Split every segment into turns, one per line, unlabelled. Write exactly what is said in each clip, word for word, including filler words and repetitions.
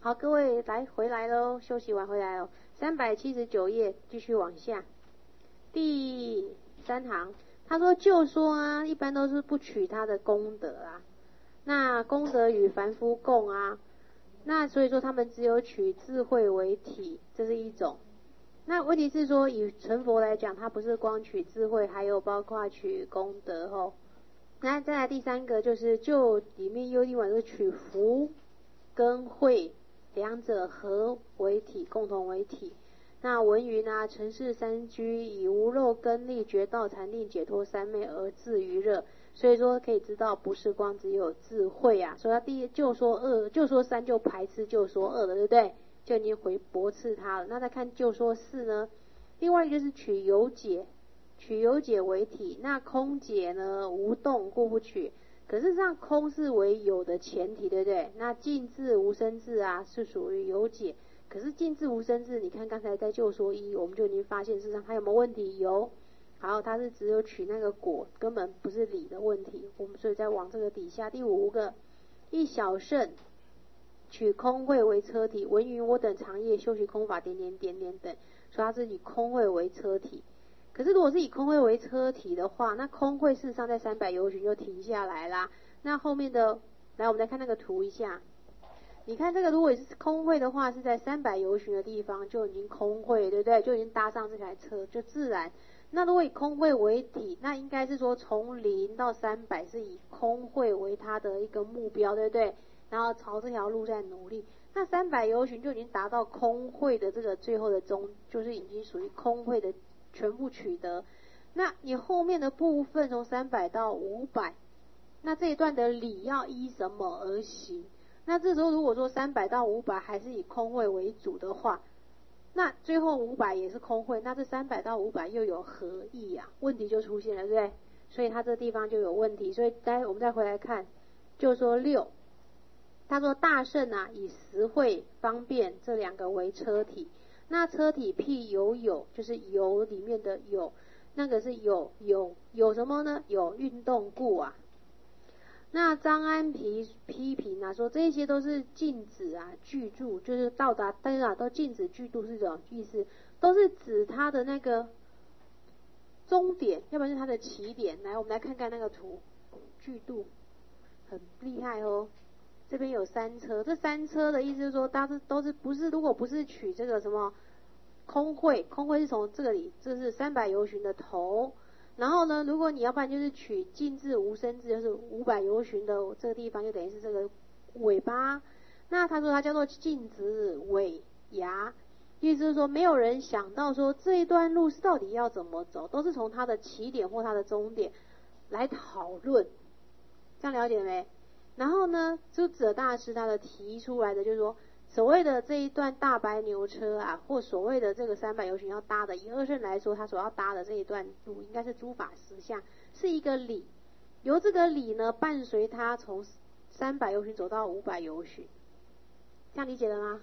好，各位来回来喽，休息完回来哦。三百七十九页继续往下，第三行，他说就说啊，一般都是不取他的功德啊，那功德与凡夫共啊，那所以说他们只有取智慧为体，这是一种。那问题是说，以成佛来讲，他不是光取智慧，还有包括取功德吼。那再来第三个就是就里面又另外是取福跟慧两者合为体，共同为体。那文云啊，尘世三居以无漏根力觉道禅定解脱三昧而自娱乐，所以说可以知道不是光只有智慧啊。所以他第一就说二，就说三就排斥就说二了，对不对？就已经回驳斥他了。那再看就说四呢，另外一个就是取有解，取有解为体，那空解呢无动故不取。可是上空是为有的前提，对不对？那尽智无生智啊是属于有解，可是尽智无生智，你看刚才在就说一，我们就已经发现事实上它有没有问题？有。好，它是只有取那个果，根本不是理的问题。我们所以再往这个底下第五个，一小圣取空慧为车体，文云我等长夜修习空法点点点点等，所以它是以空慧为车体。可是如果是以空慧为车体的话，那空慧事实上在三百由旬就停下来啦。那后面的，来我们来看那个图一下，你看这个如果是空慧的话，是在三百由旬的地方就已经空慧，对不对？就已经搭上这台车，就自然。那如果以空慧为体，那应该是说从零到三百是以空慧为它的一个目标，对不对？然后朝这条路在努力。那三百由旬就已经达到空慧的这个最后的终，就是已经属于空慧的全部取得。那你后面的部分从三百到五百，那这一段的理要依什么而行？那这时候如果说三百到五百还是以空慧为主的话，那最后五百也是空慧，那这三百到五百又有何意啊？问题就出现了，对不对？所以它这地方就有问题。所以待我们再回来看，就说六，他说大圣啊，以实惠方便这两个为车体。那车体譬有有，就是有里面的有，那个是有有有什么呢？有运动故啊。那张安批批评啊，说这些都是禁止啊具住，就是到达但是啊都禁止具度是这种意思，都是指它的那个终点，要不然是它的起点。来，我们来看看那个图，具度很厉害哦。这边有三车，这三车的意思是说，大家都是不是，如果不是取这个什么空慧，空慧是从这里，这是三百由旬的头。然后呢，如果你要不然就是取尽智无生智，就是五百由旬的这个地方，就等于是这个尾巴。那他说它叫做尽子尾牙，意思是说没有人想到说这一段路是到底要怎么走，都是从它的起点或它的终点来讨论，这样了解没？然后呢，就者大师他的提出来的就是说，所谓的这一段大白牛车啊，或所谓的这个三百由旬要搭的，以二圣来说，他所要搭的这一段路应该是诸法实相，是一个理，由这个理呢伴随他从三百由旬走到五百由旬，这样理解了吗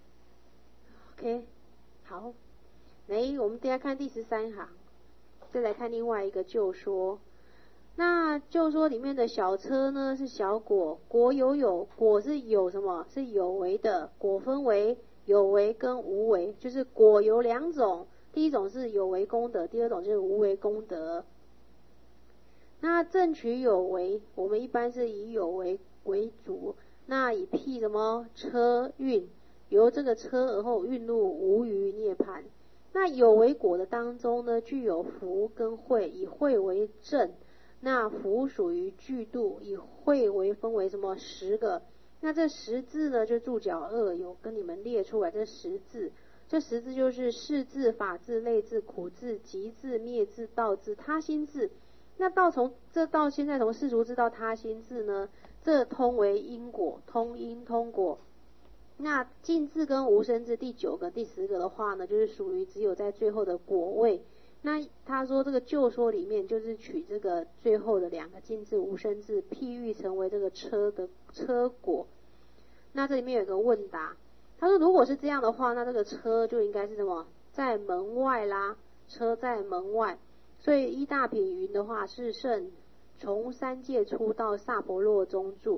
？OK， 好，来，我们大家看第十三行，再来看另外一个就说。那就说里面的小车呢是小果，果有有，果是有什么？是有为的，果分为有为跟无为，就是果有两种，第一种是有为功德，第二种就是无为功德。那正取有为，我们一般是以有为为主，那以譬什么车运，由这个车而后运入无余涅槃。那有为果的当中呢，具有福跟慧，以慧为正。那福属于具度，以慧为分为什么十个？那这十字呢，就注脚二有跟你们列出来，这十字，这十字就是世字、法字、类字、苦字、集字、灭字、道字、他心字。那到从这到现在从世俗字到他心字呢，这通为因果，通因通果。那尽字跟无生字第九个、第十个的话呢，就是属于只有在最后的果位。那他说这个旧说里面就是取这个最后的两个尽字无生字譬喻成为这个车的车果。那这里面有个问答，他说如果是这样的话，那这个车就应该是什么？在门外啦，车在门外。所以依大品云的话，是圣从三界出到萨婆洛中住，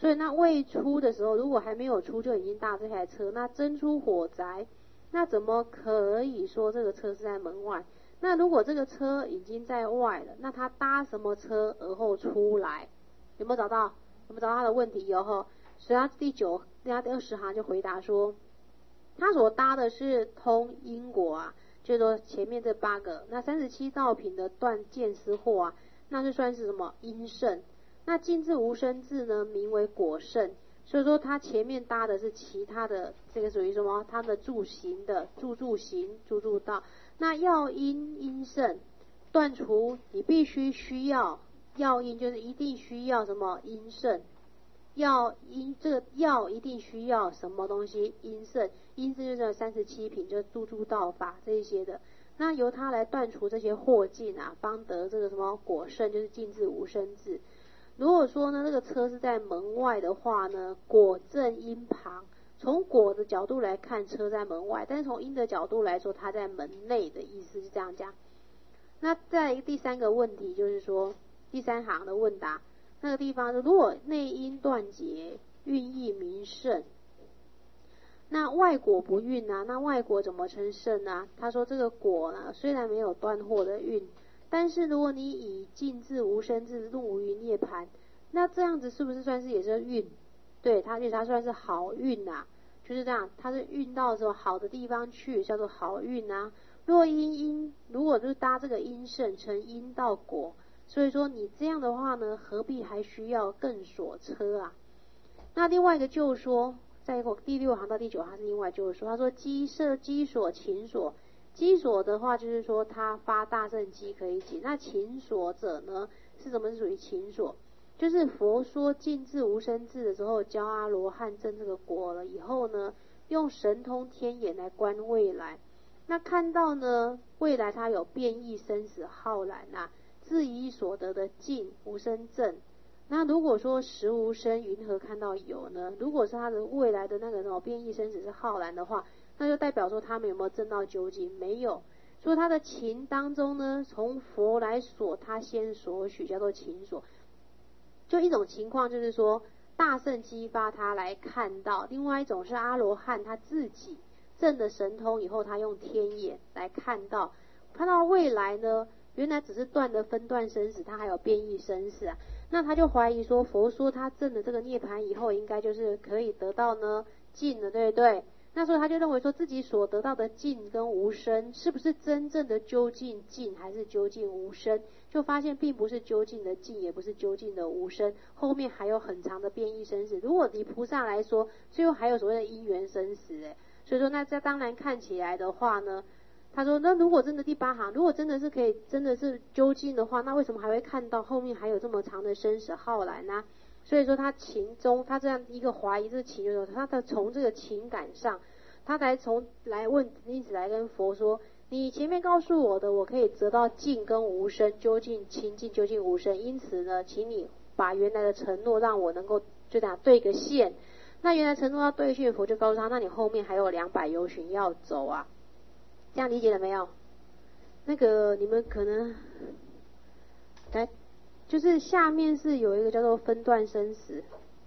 所以那未出的时候，如果还没有出就已经搭这台车，那真出火宅，那怎么可以说这个车是在门外？那如果这个车已经在外了，那他搭什么车而后出来？有没有找到？有没有找到他的问题？有吼。所以他第九，第二十行就回答说，他所搭的是通因果啊，就是说前面这八个，那三十七道品的断见思惑啊，那是算是什么因圣？那尽至无生智呢，名为果圣。所以说他前面搭的是其他的，这个属于什么？他的助行的助助行助助道。那要因因圣断除，你必须需要要因，就是一定需要什么因圣？要因这个要一定需要什么东西？因圣，因圣就是三十七品，就是助助道法这一些的。那由他来断除这些惑境啊，方得这个什么果圣，就是尽至无生智。如果说呢，这个车是在门外的话呢，果正因旁。从果的角度来看，车在门外，但是从因的角度来说，它在门内的意思是这样讲。那再第三个问题就是说，第三行的问答那个地方，如果内因断结，运意名圣，那外果不运啊，那外果怎么称圣啊？他说这个果呢，虽然没有断惑的运，但是如果你以尽至无生智入于涅槃，那这样子是不是算是也是运？对，它因为它算是好运啊，就是这样，它是运到什么好的地方去，叫做好运啊。若因因，如果就是搭这个因圣成因到果，所以说你这样的话呢，何必还需要更所车啊？那另外一个就是说，在一个第六行到第九行是另外就是说，他说机设机所勤所，机所的话就是说他发大乘机可以解，那勤所者呢是什么？是属于勤所。就是佛说尽至无生智的时候，教阿罗汉证这个果了以后呢，用神通天眼来观未来。那看到呢，未来它有变异生死浩然啊，自以所得的尽无生证。那如果说实无生，云何看到有呢？如果是他的未来的那个什么变异生死是浩然的话，那就代表说他们有没有证到究竟？没有。所以他的勤当中呢，从佛来所，他先所许，叫做勤所。就一种情况就是说，大圣激发他来看到；另外一种是阿罗汉他自己证的神通以后，他用天眼来看到，看到未来呢，原来只是断的分段生死，他还有变异生死啊。那他就怀疑说，佛说他证的这个涅槃以后，应该就是可以得到呢尽了，对不对？那时候他就认为说自己所得到的尽跟无生，是不是真正的究竟尽，还是究竟无生？就发现并不是究竟的尽，也不是究竟的无生，后面还有很长的变异生死。如果以菩萨来说，最后还有所谓的因缘生死，诶，所以说那这当然看起来的话呢，他说那如果真的第八行，如果真的是可以真的是究竟的话，那为什么还会看到后面还有这么长的生死浩然呢？所以说他情中，他这样一个怀疑，这情就是他的从这个情感上，他才从来问，因此来跟佛说，你前面告诉我的，我可以得到尽跟无生，究竟清净，究竟无生，因此呢，请你把原来的承诺让我能够就这样对个线。那原来承诺要兑现，佛就告诉他，那你后面还有两百由旬要走啊，这样理解了没有？那个你们可能来。就是下面是有一个叫做分段生死，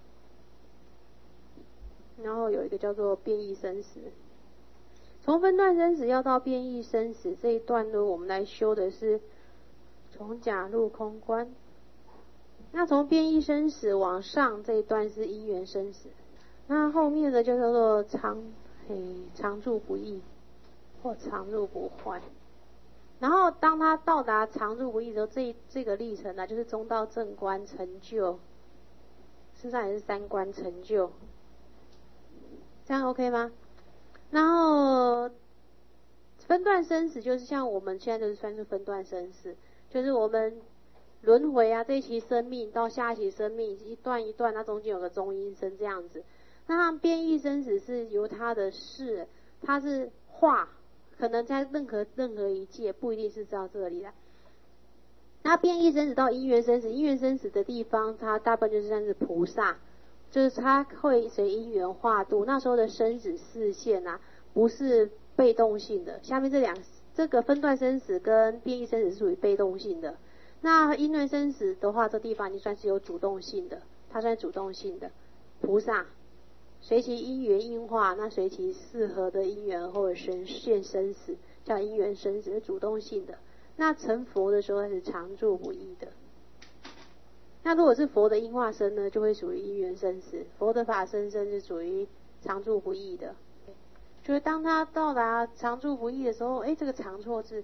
然后有一个叫做变异生死。从分段生死要到变异生死这一段呢，我们来修的是从假入空观。那从变异生死往上这一段是因缘生死，那后面的就叫做常嘿常住不异或常住不坏。然后当他到达常住不异的时候，这这个历程呢、啊，就是中道正观成就，事实上也是三观成就，这样 OK 吗？然后分段生死就是像我们现在就是算是分段生死，就是我们轮回啊，这一期生命到下一期生命一段一段，它中间有个中阴身这样子。那他变异生死是由他的事，他是化。可能在任何任何一界不一定是到这里的。那变异生死到因缘生死，因缘生死的地方，它大部分就是像是菩萨，就是他会随因缘化度。那时候的生死视线啊，不是被动性的。下面这两这个分段生死跟变异生死是属于被动性的。那因缘生死的话，这地方已经算是有主动性的，它算是主动性的。 菩萨，随其因缘应化，那随其适合的因缘或者生现生死，叫因缘生死，是主动性的。那成佛的时候是常住不易的。那如果是佛的因化身呢，就会属于因缘生死；佛的法身身是属于常住不易的。就是当他到达常住不易的时候，哎，这个常错字，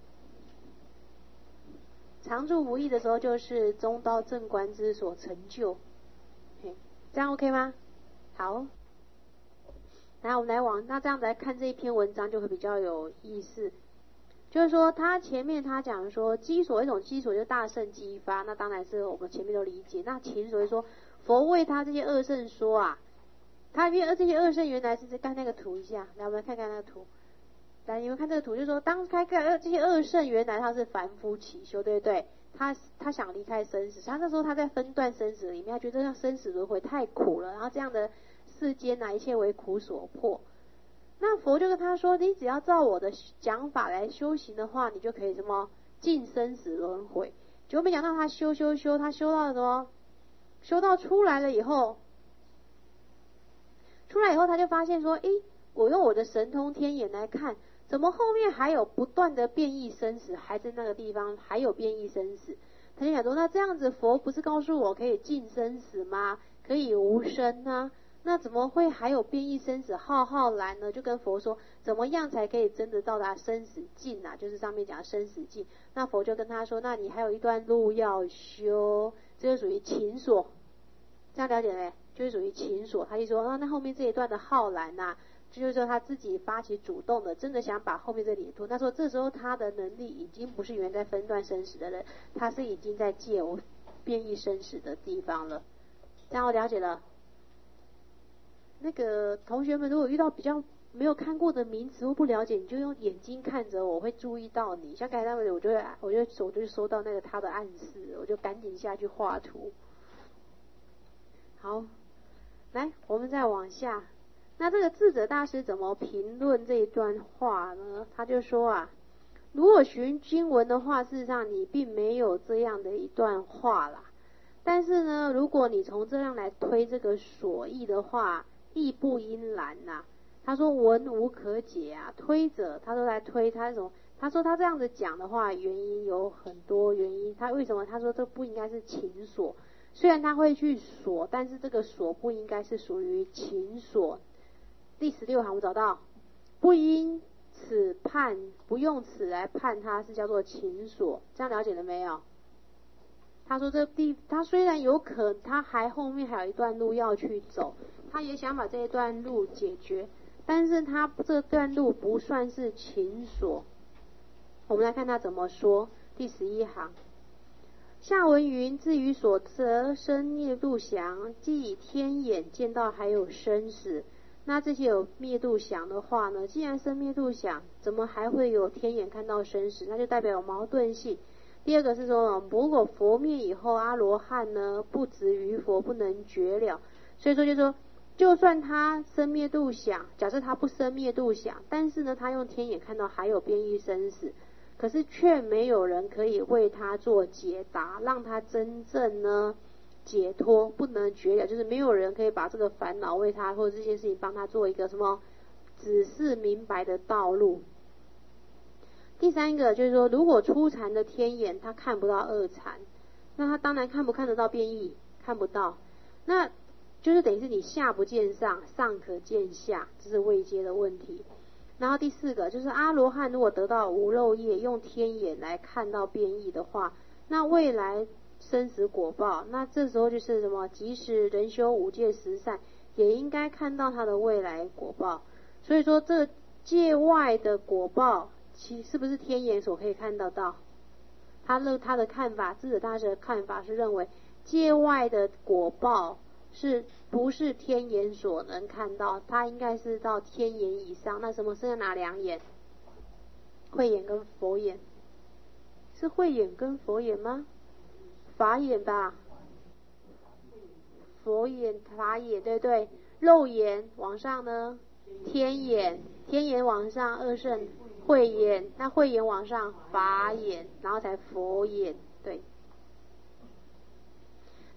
常住不易的时候，就是中道正观之所成就。这样 OK 吗？好，来我们来往那这样来看这一篇文章就会比较有意思。就是说他前面他讲说基所，一种基所就是大圣激发，那当然是我们前面都理解。那其所以说佛为他这些二圣说啊，他因为这些二圣原来是看那个图一下，来我们来看看那个图。来你们看这个图，就是说当开看这些二圣原来他是凡夫起修，对不对？他他想离开生死，他那时候他在分段生死里面，他觉得让生死轮回太苦了，然后这样的世间啊一切为苦所迫。那佛就跟他说，你只要照我的讲法来修行的话，你就可以什么尽生死轮回。结果没想到他修修修，他修到什么？修到出来了以后，出来以后他就发现说，诶，我用我的神通天眼来看，怎么后面还有不断的变异生死，还在那个地方还有变异生死。他就想说，那这样子佛不是告诉我可以尽生死吗？可以无生呢？那怎么会还有变异生死浩浩然呢？就跟佛说，怎么样才可以真的到达生死尽啊？就是上面讲生死尽。那佛就跟他说，那你还有一段路要修，这就属于情所。这样了解没？就是属于情所。他就说，啊，那后面这一段的浩然啊，就是说他自己发起主动的，真的想把后面这里脱。他说这时候他的能力已经不是原在分段生死的人，他是已经在借我变异生死的地方了。这样我了解了。那个同学们如果遇到比较没有看过的名词或不了解，你就用眼睛看着我，我会注意到你。像刚才那个，我就会我就手就收到那个他的暗示，我就赶紧下去画图。好，来我们再往下。那这个智者大师怎么评论这一段话呢？他就说啊，如果循经文的话，事实上你并没有这样的一段话啦。但是呢，如果你从这样来推这个所义的话，义不应然呐、啊。他说文无可解啊，推者他都来推他什么？他说他这样子讲的话，原因有很多原因。他为什么？他说这不应该是情所，虽然他会去所，但是这个所不应该是属于情所。第十六行我们找到，不因此判，不用此来判它是叫做情所，这样了解了没有？他说这地，他虽然有可，他还后面还有一段路要去走，他也想把这一段路解决，但是他这段路不算是情所。我们来看他怎么说，第十一行。下文云，至于所得生灭度想，既以天眼见到还有生死，那这些有灭度想的话呢，既然生灭度想，怎么还会有天眼看到生死？那就代表有矛盾性。第二个是说，如果佛灭以后，阿罗汉呢不执于佛，不能觉了，所以说就说，就算他生灭度想，假设他不生灭度想，但是呢他用天眼看到还有变异生死，可是却没有人可以为他做解答，让他真正呢解脱，不能觉了，就是没有人可以把这个烦恼为他，或者这件事情帮他做一个什么指示明白的道路。第三个就是说，如果初禅的天眼他看不到二禅，那他当然看不看得到变异？看不到，那就是等于是你下不见上，上可见下，这是位阶的问题。然后第四个就是阿罗汉如果得到无漏业，用天眼来看到变异的话，那未来生死果报，那这时候就是什么？即使人修五戒十善，也应该看到他的未来果报。所以说，这界外的果报，其是不是天眼所可以看得到？他的他的看法，智者大师的看法是认为，界外的果报是不是天眼所能看到？他应该是到天眼以上。那什么剩下哪两眼？慧眼跟佛眼。是慧眼跟佛眼吗？法眼吧。佛眼、法眼，对不对？肉眼往上呢？天眼，天眼往上二圣慧眼，那慧眼往上法眼，然后才佛眼，对。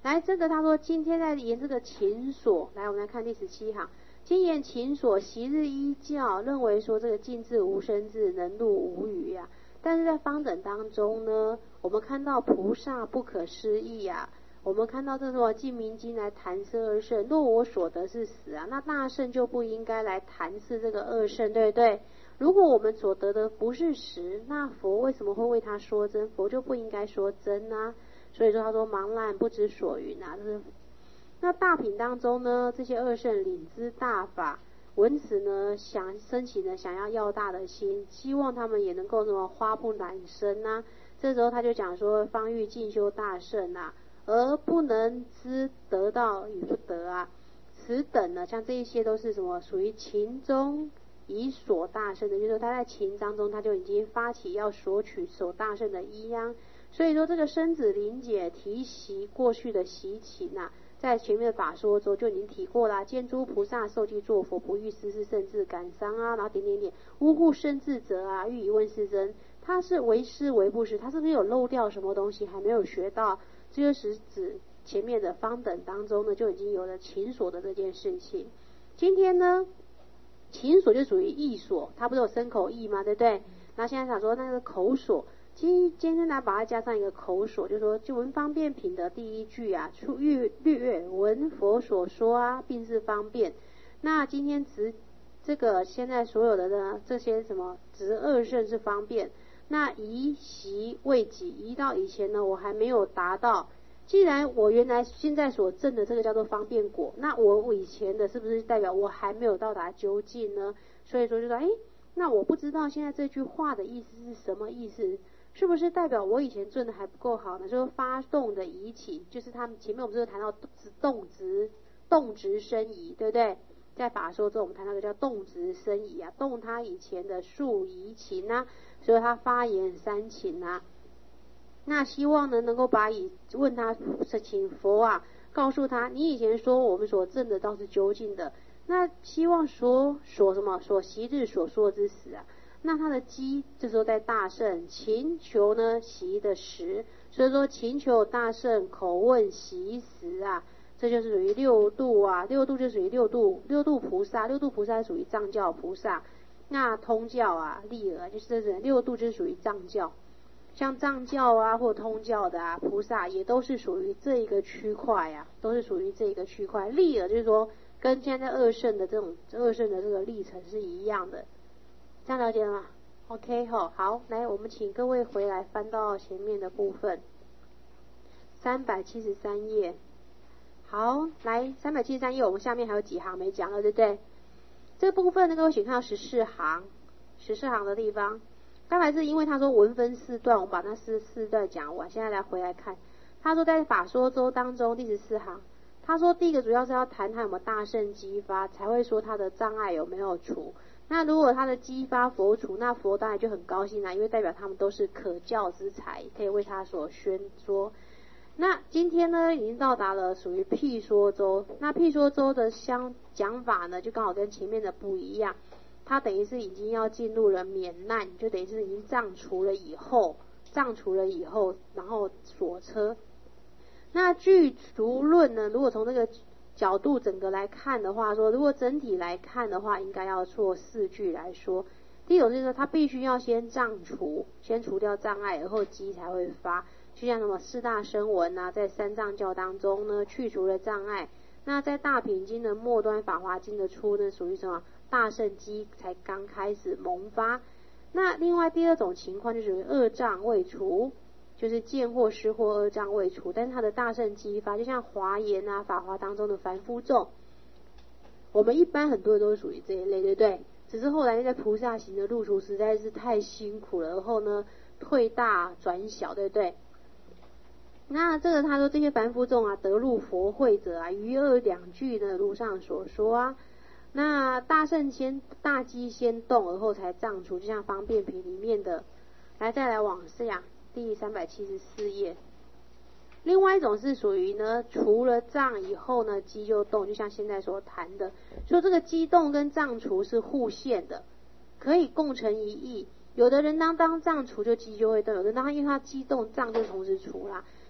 来，这个他说今天在研这个秦所，来我们来看第十七行。今言秦所，昔日依教认为说这个尽字无生字，能入无语呀、啊。但是在方等当中呢，我们看到菩萨不可思议呀、啊。我们看到这什么净明经来谈示二圣，若我所得是实啊，那大圣就不应该来谈示这个二圣，对不对？如果我们所得的不是实，那佛为什么会为他说真？佛就不应该说真啊。所以说他说茫然不知所云啊，就是那大品当中呢，这些二圣领知大法，闻此呢想升起呢想要要大的心，希望他们也能够什么花不染身啊。这时候他就讲说方欲进修大圣啊，而不能知得到与不得啊，此等呢像这一些都是什么属于情中以所大圣的，就是说他在情当中他就已经发起要索取所大圣的依央。所以说这个生子临解提习过去的习情啊，在前面的法说中就已经提过啦。见诸菩萨受记作佛，不欲思是圣智感伤啊，然后点点点呜呼生智者啊，欲以问是真。他是为师为不师，他是不是有漏掉什么东西还没有学到？这就是指前面的方等当中呢就已经有了情所的这件事情。今天呢情所就属于意所，它不是有身口意吗？对不对？那现在想说那个口所，今今天来把它加上一个口所，就说就闻方便品的第一句啊，出略略闻佛所说啊，并是方便。那今天只这个现在所有的呢这些什么值二圣是方便，那移习未己，移到以前呢我还没有达到。既然我原来现在所证的这个叫做方便果，那我以前的是不是代表我还没有到达究竟呢？所以说就说诶，那我不知道现在这句话的意思是什么意思，是不是代表我以前证的还不够好呢？就是发动的移起，就是他们前面我们就谈到动植动植生移，对不对？在法说中我们谈到个叫动植生移啊，动他以前的数移情啊，所以他发言三情啊。那希望呢能够把以问他请佛啊告诉他，你以前说我们所证的倒是究竟的，那希望说所什么所昔日所说之时啊，那他的机这时候在大圣勤求呢习的时，所以说勤求大圣口问习时啊，这就是属于六度啊，六度就属于六度六度菩萨，六度菩萨属于藏教菩萨，那通教啊立尔就是这种六度就是属于藏教，像藏教啊或通教的啊菩萨也都是属于这一个区块啊，都是属于这一个区块。立尔就是说跟现在二圣的这种二圣的这个历程是一样的，这样了解了吗 ？OK 吼，好，来我们请各位回来翻到前面的部分，三百七十三页。好，来三百七十三页，我们下面还有几行没讲了，对不对？这个部分呢，各位请看到十四行，十四行的地方。刚才是因为他说文分四段，我们把那四四段讲完，现在来回来看。他说在法说周当中第十四行，他说第一个主要是要谈他有没有大圣激发，才会说他的障碍有没有除。那如果他的激发佛除，那佛当然就很高兴啦，因为代表他们都是可教之才，可以为他所宣说。那今天呢已经到达了属于譬说周，那譬说周的相讲法呢就刚好跟前面的不一样，他等于是已经要进入了免难，就等于是已经障除了以后，障除了以后，然后锁车。那具足论呢，如果从这个角度整个来看的话，说如果整体来看的话，应该要做四句来说。第一种就是说，他必须要先障除，先除掉障碍，而后机才会发。就像什么四大声闻啊，在三藏教当中呢，去除了障碍。那在大品经的末端，法华经的初呢，属于什么？大圣机才刚开始萌发。那另外第二种情况就属于二障未除，就是见或识或二障未除，但是他的大圣激发，就像华严啊、法华当中的凡夫众，我们一般很多人都是属于这一类，对不对？只是后来在菩萨行的路途实在是太辛苦了，然后呢退大转小，对不对？那这个他说这些凡夫众啊，得入佛慧者啊，于二两句呢如上所说啊。那大圣先大机先动，而后才障除，就像方便品里面的。来再来往下，第三百七十四页。另外一种是属于呢，除了障以后呢，机就动，就像现在所谈的，说这个机动跟障除是互现的，可以共成一意。有的人当当障除就机就会动，有的人当因为他机动障就同时除啦。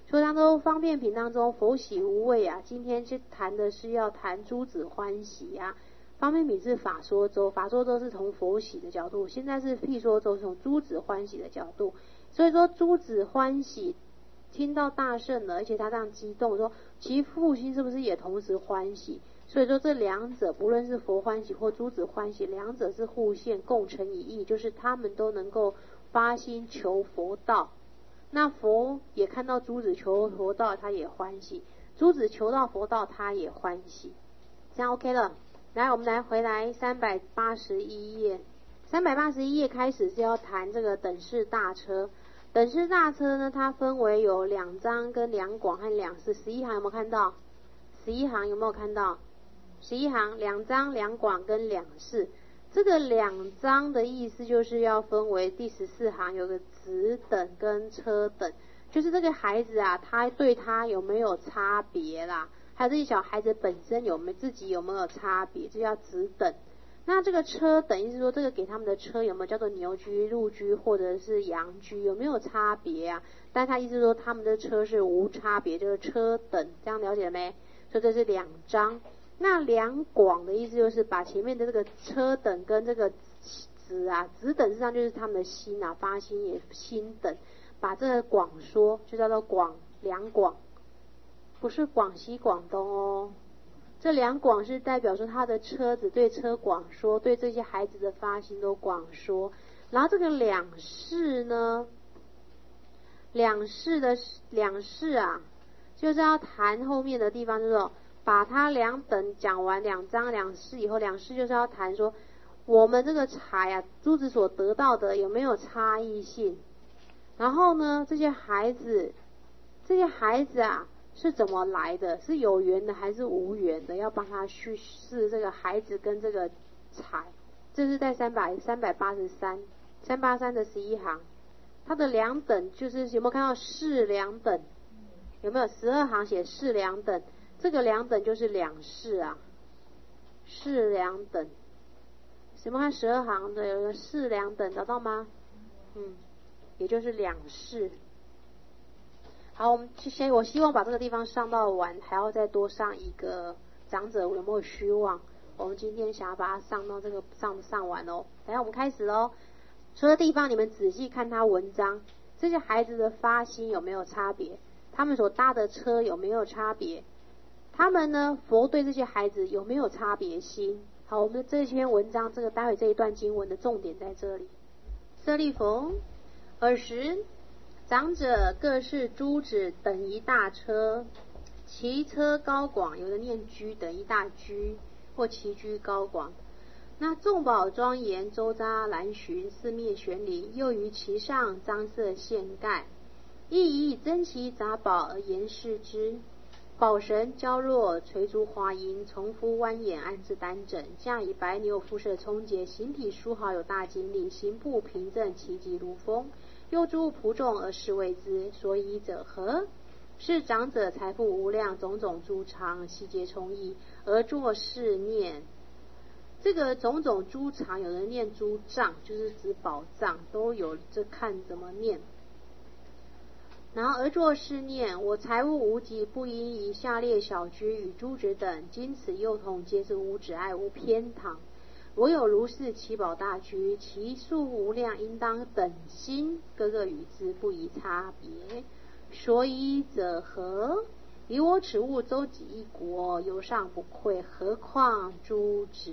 所以当中方便品当中佛喜无畏啊，今天就谈的是要谈诸子欢喜啊。方便品是法说周，法说周是从佛喜的角度，现在是譬说周从诸子欢喜的角度。所以说诸子欢喜听到大圣了，而且他这样激动说其父亲是不是也同时欢喜，所以说这两者不论是佛欢喜或诸子欢喜，两者是互现共成一意，就是他们都能够发心求佛道。那佛也看到诸子求佛道，他也欢喜；诸子求到佛道，他也欢喜。这样 OK 了。来，我们来回来三百八十一页。三百八十一页开始是要谈这个等式大车。等式大车呢，它分为有两章跟两广和两式。十一行有没有看到？十一行有没有看到？十一行两章两广跟两式。这个两章的意思就是要分为第十四行有个子等跟车等，就是这个孩子啊，他对他有没有差别啦，还有这些小孩子本身有没有自己有没有差别，这叫子等。那这个车等意思说这个给他们的车有没有叫做牛驹、鹿驹或者是羊驹，有没有差别啊？但他意思说他们的车是无差别，就是车等，这样了解了没？所以这是两章。那两广的意思就是把前面的这个车等跟这个子啊，子等实际上就是他们的心啊，发心也心等，把这个广说就叫做广，两广，不是广西广东哦。这两广是代表说他的车子对车广说，对这些孩子的发心都广说。然后这个两式呢，两式的两式啊，就是要谈后面的地方，就是说把它两等讲完两章两式以后，两式就是要谈说我们这个财啊，诸子所得到的有没有差异性。然后呢，这些孩子，这些孩子啊是怎么来的？是有缘的还是无缘的？要帮他叙事这个孩子跟这个财。这是在三百三百八十三三八三的十一行，它的两等就是有没有看到是两等？有没有十二行写是两等？这个两等就是两式啊，是两等。有没有看十二行的有个是两等，找到吗？嗯，也就是两式。好，我们先我希望把这个地方上到完，还要再多上一个长者有没有虚妄？我们今天想要把它上到这个上上完哦。等一下我们开始喽。所有地方你们仔细看他文章，这些孩子的发心有没有差别？他们所搭的车有没有差别？他们呢，佛对这些孩子有没有差别心？好，我们的这篇文章，这个待会这一段经文的重点在这里。舍利弗，尔时长者各是诸子等一大车，其车高广，有的念居等一大居，或其居高广。那众宝庄严，周匝栏楯，四面悬铃，又于其上张设线盖，亦以珍奇杂宝而严饰之。宝绳娇弱，垂足华缨，重敷弯眼，安置单枕，驾以白牛，肤色聪洁，形体殊好，有大精力，行步平正，其疾如风。又诸仆众而侍卫之，所以者何？是长者财富无量，种种诸藏，悉皆充溢，而作是念。这个种种诸藏，有人念诸藏，就是指宝藏，都有，这看怎么念。然后而作是念：我财物无极，不应以下列小居与诸子等，今此幼童皆是无止爱，无偏袒。我有如是奇宝大居，其数无量，应当等心，各个与之不宜差别。所以者何？以我此物周济一国，犹尚不愧，何况诸子？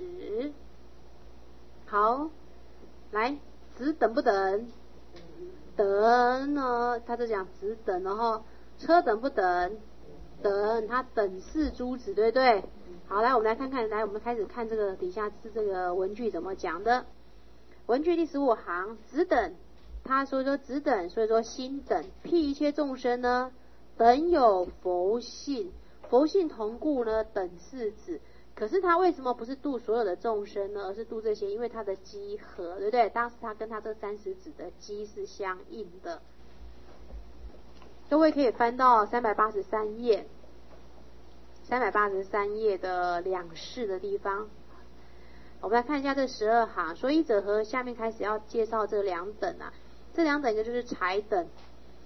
好，来，子等不等？等呢，他就讲子等，然后车等不等？等，他等是诸子，对不对？好，来我们来看看，来我们开始看这个底下是这个文句怎么讲的。文句第十五行，子等，他说说子等，所以说心等，譬一切众生呢，等有佛性，佛性同故呢，等是子。可是他为什么不是度所有的众生呢，而是度这些？因为他的机合，对不对？当时他跟他这三十子的机是相应的。各位可以翻到三百八十三页，三百八十三页的两式的地方，我们来看一下这十二行。所以者何？下面开始要介绍这两等啊，这两等一个就是财等，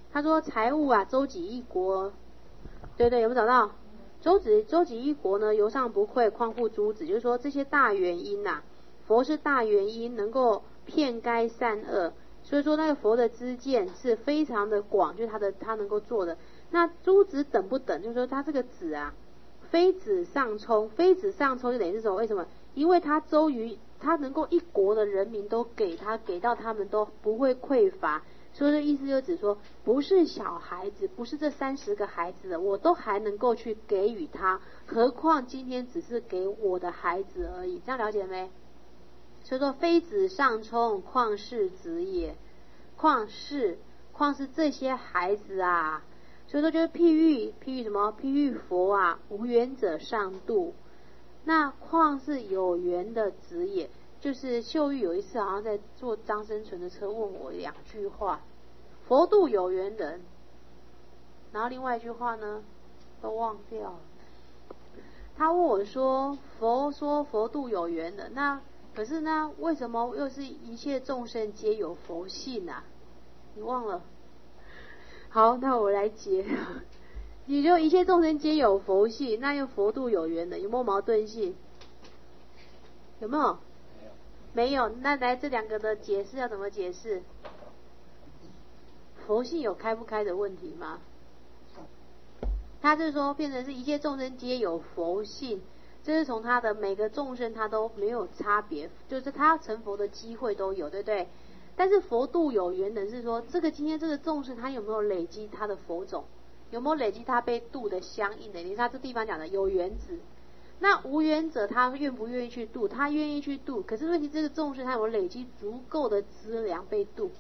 他说财物啊，周济一国，对对，有没有找到？周济周济一国呢，由上不愧，况复诸子，就是说这些大原因呐、啊，佛是大原因，能够遍该善恶，所以说那个佛的知见是非常的广，就是他的他能够做的。那诸子等不等，就是说他这个子啊，非子上冲，非子上冲就等于是什么？为什么？因为他周于他能够一国的人民都给他，给到他们都不会匮乏。所以这意思就只说，不是小孩子，不是这三十个孩子的，我都还能够去给予他，何况今天只是给我的孩子而已，这样了解没？所以说非子上冲，况是子也，况是况是这些孩子啊，所以说就是譬喻譬喻什么？譬喻佛啊，无缘者上度，那况是有缘的子也。就是秀玉有一次好像在坐张生存的车，问我两句话，佛度有缘人，然后另外一句话呢都忘掉了。他问我说，佛说佛度有缘人，那可是呢为什么又是一切众生皆有佛性啊？你忘了？好，那我来解。你就一切众生皆有佛性，那又佛度有缘人，有没有矛盾性？有没有？没有。那来这两个的解释要怎么解释？佛性有开不开的问题吗？他是说变成是一切众生皆有佛性，这是从他的每个众生他都没有差别，就是他成佛的机会都有，对不对？但是佛度有缘人是说，这个今天这个众生他有没有累积他的佛种，有没有累积他被度的相应的？你看他这地方讲的有缘子，那无缘者他愿不愿意去度？他愿意去度，可是问题这个众生他有没有累积足够的资粮被度？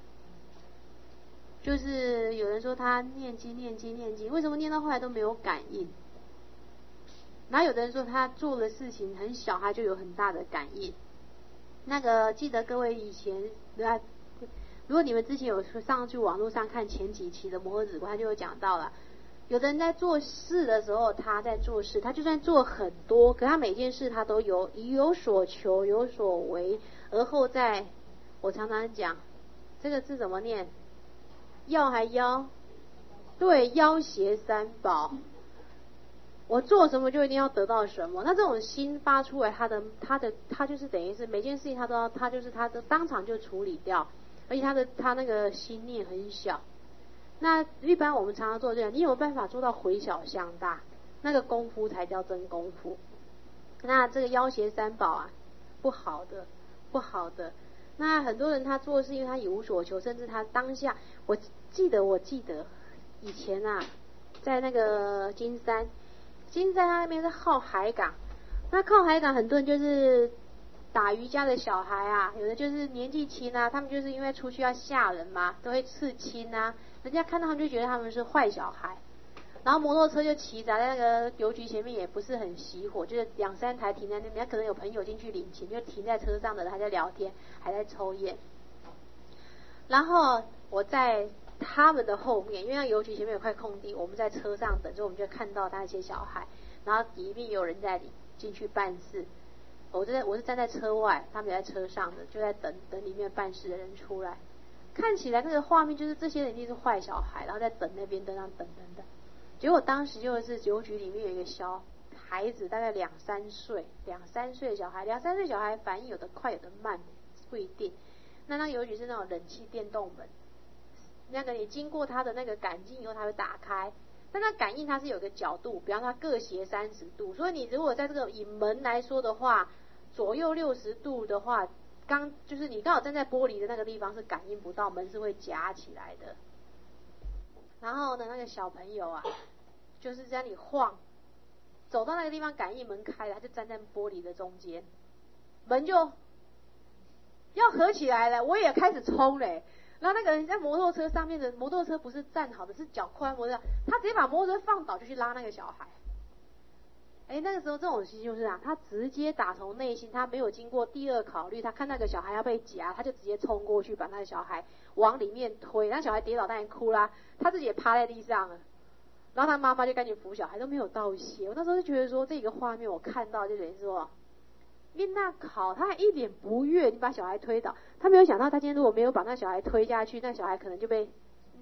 就是有人说他念经念经念经，为什么念到后来都没有感应？然后有的人说他做的事情很小，他就有很大的感应。那个记得各位以前，如果你们之前有上去网络上看前几期的摩诃止观，他就有讲到了，有的人在做事的时候，他在做事，他就算做很多，可他每件事他都有有所求有所为，而后在我常常讲这个字怎么念？要还要？对，要挟三宝。我做什么就一定要得到什么，那这种心发出来，他的他的他就是等于是每件事情他都要，他就是他的当场就处理掉，而且他的他那个心念很小。那一般我们常常做这样，你有办法做到回小向大，那个功夫才叫真功夫。那这个要挟三宝啊，不好的，不好的。那很多人他做的是因为他有所求，甚至他当下，我记得我记得以前啊，在那个金山。金山他那边是靠海港，那靠海港很多人就是打渔家的小孩啊，有的就是年纪轻啊，他们就是因为出去要吓人嘛，都会刺青啊，人家看到他们就觉得他们是坏小孩，然后摩托车就骑在那个邮局前面也不是很熄火，就是两三台停在那边，可能有朋友进去领钱，就停在车上的人还在聊天，还在抽烟。然后我在他们的后面，因为那邮局前面有块空地，我们在车上等，所以我们就看到那些小孩，然后里面也有人在里进去办事。我在我是站在车外，他们也在车上的，就在等等里面办事的人出来。看起来那个画面就是这些人一定是坏小孩，然后在等那边等，等等等等。结果当时就是邮局里面有一个小孩子，大概两三岁，两三岁的小孩，两三岁小孩反应有的快有的慢，不一定。那那个邮局是那种冷气电动门。那个你经过它的那个感应以后，它会打开。但它感应它是有个角度，比方说它各斜三十度，所以你如果在这个以门来说的话，左右六十度的话，刚就是你刚好站在玻璃的那个地方是感应不到，门是会夹起来的。然后呢，那个小朋友啊，就是在你晃，走到那个地方感应门开了，他就站在玻璃的中间，门就要合起来了，我也开始冲嘞。然后那个人在摩托车上面的，摩托车不是站好的，是脚扣在摩托车，他直接把摩托车放倒就去拉那个小孩。哎，那个时候这种心就是啊，他直接打从内心，他没有经过第二考虑，他看那个小孩要被夹，他就直接冲过去把那个小孩往里面推，那小孩跌倒当然哭啦，他自己也趴在地上了。然后他妈妈就赶紧扶小孩，都没有道谢。我那时候就觉得说，这个画面我看到就等于说，因那考他还一脸不悦，你把小孩推倒，他没有想到他今天如果没有把那小孩推下去，那小孩可能就被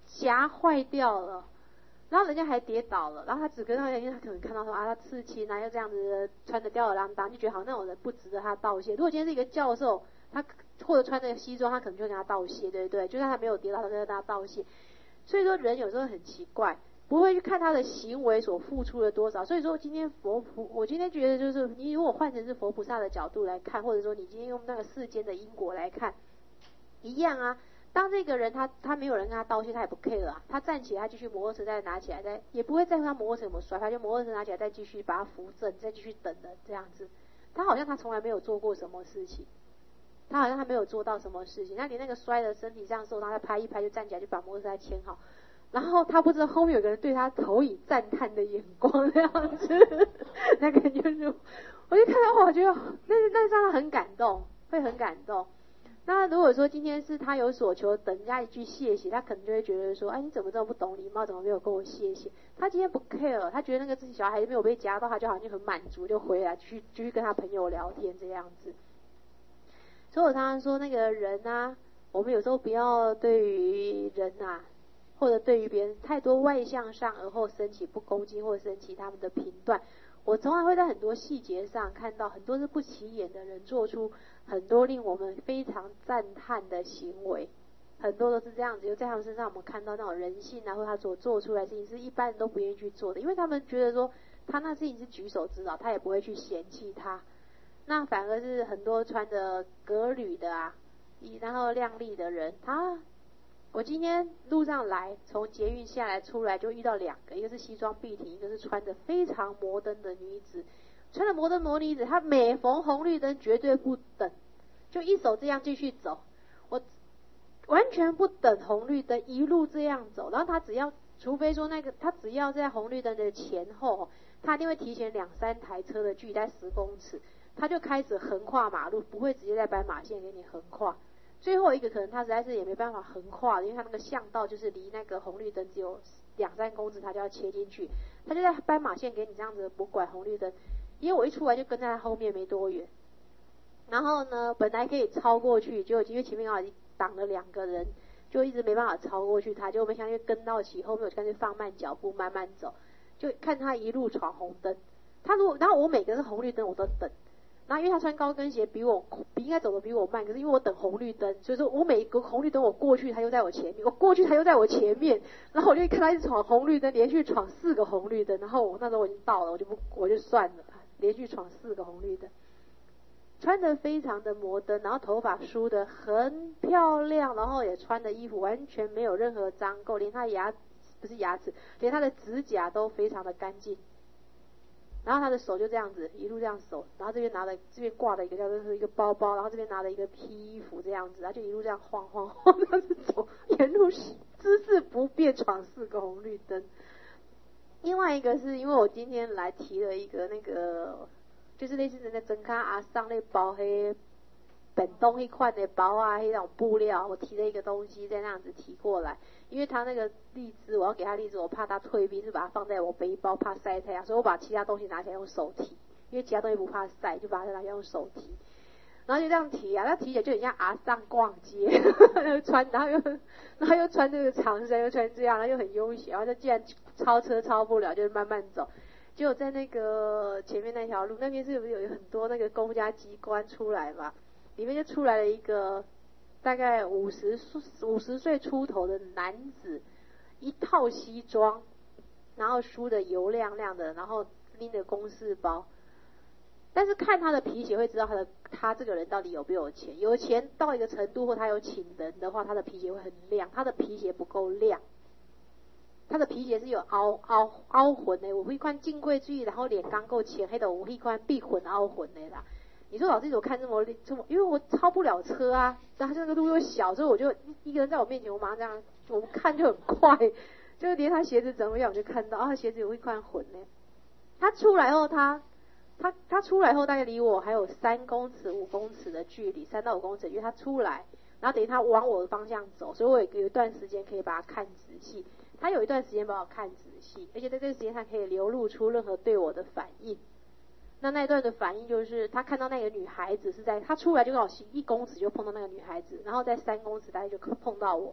夹坏掉了，然后人家还跌倒了，然后他只跟他，因为他可能看到说啊，他刺青啊，又这样子穿着吊儿郎当，就觉得好像那种人不值得他道谢。如果今天是一个教授，他或者穿着西装，他可能就会跟他道谢，对不对？就算他没有跌倒，他就跟他道谢。所以说人有时候很奇怪，不会去看他的行为所付出了多少。所以说今天佛菩，我今天觉得就是你如果换成是佛菩萨的角度来看，或者说你今天用那个世间的因果来看，一样啊。当这个人他他没有人跟他道谢，他也不 care 啊，他站起来，他继续摩托车再拿起来，再也不会在乎他摩托车有没有摔，他就摩托车拿起来再继续把它扶正，再继续等人这样子。他好像他从来没有做过什么事情，他好像他没有做到什么事情，他连那个摔的身体这样受伤，他拍一拍就站起来就把摩托车牵好，然后他不知道后面有个人对他投以赞叹的眼光这样子，那个就是，我就看到我觉得那那让他很感动，会很感动。那如果说今天是他有所求，等人家一句谢谢，他可能就会觉得说，哎，你怎么这么不懂礼貌，怎么没有跟我谢谢？他今天不 care， 他觉得那个自己小孩没有被夹到，他就好像就很满足，就回来继续继续跟他朋友聊天这样子。所以我常常说，那个人啊，我们有时候不要对于人啊，或者对于别人太多外向上而后升起不恭敬或升起他们的评断。我从来会在很多细节上看到很多是不起眼的人做出很多令我们非常赞叹的行为，很多都是这样子，就在他们身上我们看到那种人性啊，或他所做出来的事情是一般人都不愿意去做的，因为他们觉得说他那事情是举手之劳，他也不会去嫌弃他。那反而是很多穿着革履的啊，然后靓丽的人，他我今天路上来，从捷运下来出来就遇到两个，一个是西装笔挺，一个是穿着非常摩登的女子。穿着摩登摩女子，她每逢红绿灯绝对不等，就一手这样继续走，我完全不等红绿灯，一路这样走。然后她只要，除非说那个她只要在红绿灯的前后，她一定会提前两三台车的距离，在十公尺，她就开始横跨马路，不会直接在斑马线给你横跨。最后一个可能他实在是也没办法横跨，因为他那个巷道就是离那个红绿灯只有两三公尺，他就要切进去，他就在斑马线给你这样子不管红绿灯。因为我一出来就跟在他后面没多远，然后呢本来可以超过去，结果因为前面刚好挡了两个人，就一直没办法超过去他，结果没想到跟到起后面，我就干脆放慢脚步慢慢走，就看他一路闯红灯。他如果然后我每个是红绿灯我都等，然后因为他穿高跟鞋比我比应该走得比我慢，可是因为我等红绿灯，所以说我每个红绿灯我过去他又在我前面，我过去他又在我前面，然后我就看他一直闯红绿灯，连续闯四个红绿灯，然后我那时候我已经到了，我就不我就算了，连续闯四个红绿灯，穿得非常的摩登，然后头发梳得很漂亮，然后也穿的衣服完全没有任何脏垢，连他的牙不是牙齿，连他的指甲都非常的干净。然后他的手就这样子一路这样手，然后这边拿了这边挂了一个叫做一个包包，然后这边拿了一个披衣服这样子，然后就一路这样晃晃晃这样子走，沿路姿势不变闯四个红绿灯。另外一个是因为我今天来提了一个那个就是类似人家真卡阿桑那包黑本东一款的包啊，那种布料，我提了一个东西再那样子提过来，因为他那个荔枝我要给他荔枝，我怕他退冰，是把它放在我背包怕晒太阳，所以我把其他东西拿起来用手提，因为其他东西不怕晒，就把它拿起来用手提，然后就这样提啊，他提起来就很像阿桑逛街穿，然后又然后又穿这个长衫又穿这样，然后又很悠闲，然后就既然超车超不了，就是慢慢走。结果在那个前面那条路那边是不是有很多那个公家机关出来嘛，里面就出来了一个大概五十五十岁出头的男子，一套西装，然后梳的油亮亮的，然后拎着公事包，但是看他的皮鞋会知道他的他这个人到底有没有钱，有钱到一个程度或他有请人的话，他的皮鞋会很亮，他的皮鞋不够亮，他的皮鞋是有凹凹凹痕的，有一款金贵注意，然后脸刚够浅黑的，有一款碧混凹痕的啦。你说老师我看这么这么，因为我超不了车啊，然后那个路又小，所以我就一个人在我面前，我马上这样，我看就很快，就连他鞋子怎么样我就看到啊，他鞋子有一块混呢。他出来后他他他出来后大概离我还有三公尺五公尺的距离，三到五公尺，因为他出来，然后等于他往我的方向走，所以我有一段时间可以把他看仔细。他有一段时间把我看仔细，而且在这个时间他可以流露出任何对我的反应。那那一段的反应就是他看到那个女孩子是在他出来就刚好一公尺就碰到那个女孩子，然后在三公尺大概就碰到我。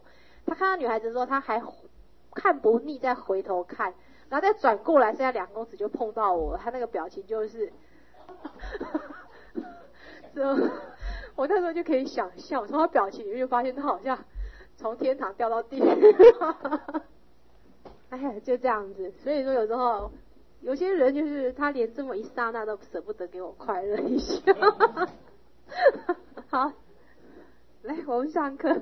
他看到女孩子之后，他还看不腻，再回头看，然后再转过来，剩下两公尺就碰到我，他那个表情就是就我那时候就可以想象，从他表情里面就发现他好像从天堂掉到地狱哎呀，就这样子。所以说有时候有些人就是他连这么一刹那都舍不得给我快乐一下好，来我们上课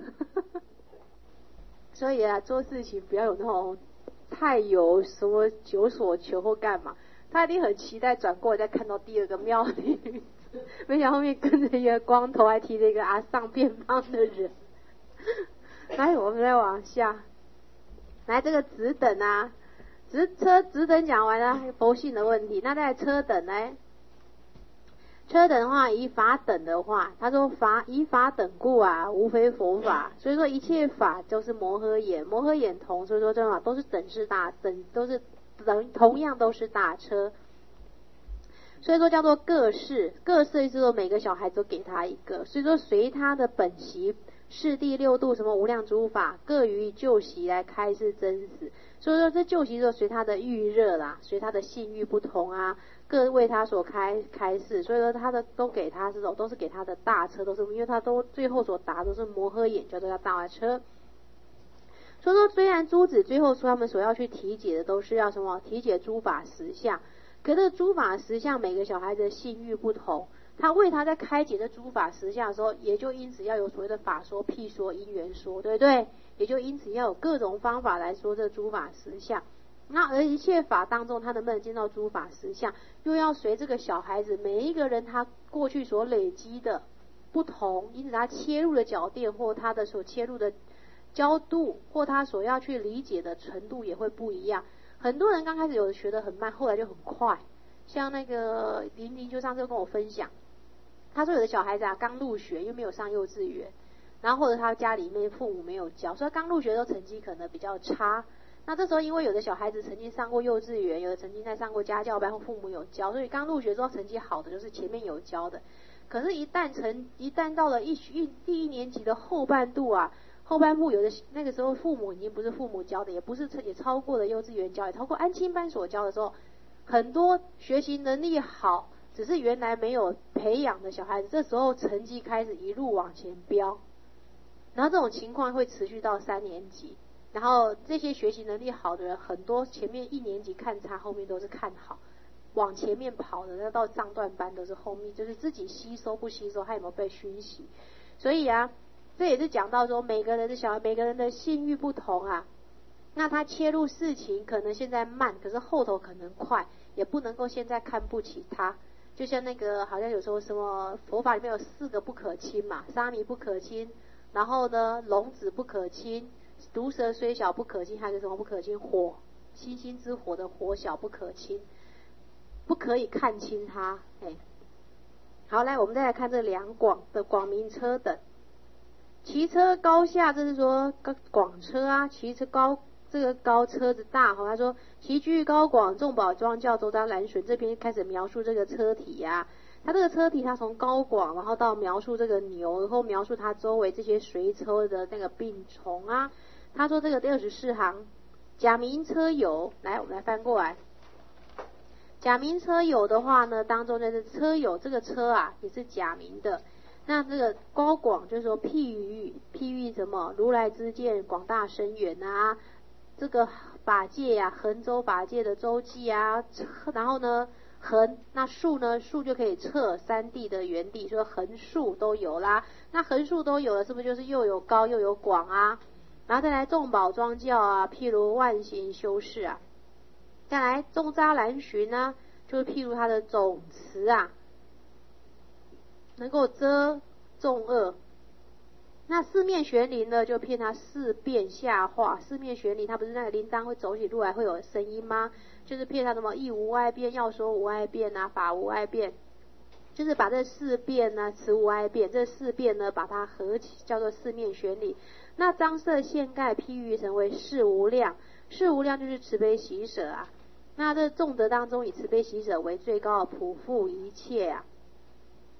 所以啊，做事情不要有那种太有什么有所求或干嘛。他一定很期待转过来再看到第二个妙龄女子，没想到后面跟着一个光头还提着一个阿上便方的人来，我们再往下来，这个直等啊，直车直等讲完了，佛性的问题。那在车等呢？车等的话，以法等的话，他说法以法等故啊，无非佛法。所以说一切法就是摩诃眼，摩诃眼同，所以说这法都是等是大等，都是等同样都是大车。所以说叫做各世，各世意思说每个小孩都给他一个，所以说随他的本习是第六度什么无量诸法，各于旧习来开示真实。所以说这旧习就随他的欲热啦，随他的性欲不同啊，各为他所开开示。所以说他的都给他这种都是给他的大车，都是因为他都最后所达都是摩诃眼，叫做叫大车。所以说虽然诸子最后说他们所要去体解的都是要什么体解诸法实相，可是诸法实相每个小孩子的性欲不同，他为他在开解这诸法实相的时候，也就因此要有所谓的法说、譬说、因缘说，对不对？也就因此要有各种方法来说这诸法实相。那而一切法当中，他能不能见到诸法实相，又要随这个小孩子每一个人他过去所累积的不同，因此他切入的角点或他的所切入的角度或他所要去理解的程度也会不一样。很多人刚开始有的学得很慢，后来就很快。像那个玲玲就上次就跟我分享，他说有的小孩子啊刚入学又没有上幼稚园，然后或者他家里面父母没有教，所以刚入学的时候成绩可能比较差。那这时候因为有的小孩子曾经上过幼稚园，有的曾经在上过家教班或父母有教，所以刚入学之后成绩好的就是前面有教的。可是一旦成一旦到了一一第一年级的后半度啊，后半部有的那个时候父母已经不是父母教的，也不是也超过了幼稚园教，也超过安亲班所教的时候，很多学习能力好只是原来没有培养的小孩子，这时候成绩开始一路往前飙，然后这种情况会持续到三年级。然后这些学习能力好的人，很多前面一年级看差，后面都是看好，往前面跑的，那到上段班都是后面就是自己吸收不吸收，他有没有被熏习。所以啊，这也是讲到说每个人的小孩，每个人的性欲不同啊，那他切入事情可能现在慢，可是后头可能快，也不能够现在看不起他。就像那个好像有时候什么佛法里面有四个不可亲嘛，沙弥不可亲，然后呢龙子不可亲，毒蛇虽小不可亲，还有个什么不可亲？火，星星之火的火小不可亲，不可以看清它。哎，好，来我们再来看这两广的广明车等。骑车高下，这是说广车啊，骑车高，这个高车子大哈。他说骑居高广，众宝庄教周章蓝水，这边开始描述这个车体呀、啊。他这个车体，他从高广，然后到描述这个牛，然后描述它周围这些随车的那个病虫啊。他说这个第二十四行，假名车友，来我们来翻过来。假名车友的话呢，当中就是车友这个车啊，也是假名的。那这个高广就是说譬喻，譬喻什么？如来之见广大深远啊，这个法界啊，横周法界的周际啊，然后呢横，那竖呢竖就可以测三地的原地，说横竖都有啦。那横竖都有了，是不是就是又有高又有广啊？然后再来众宝庄教啊，譬如万行修饰啊。再来众扎兰寻呢，就是譬如它的总持啊，能够遮众恶。那四面玄铃呢，就骗它四变下化。四面玄铃它不是那个铃铛会走起路来会有声音吗？就是骗它什么义无碍辩，要说无碍辩啊，法无碍辩，就是把这四变呢，慈无碍辩，这四变呢把它合起，叫做四面玄铃。那张色现盖譬喻成为事无量，事无量就是慈悲喜舍啊。那这众德当中以慈悲喜舍为最高的普覆一切啊。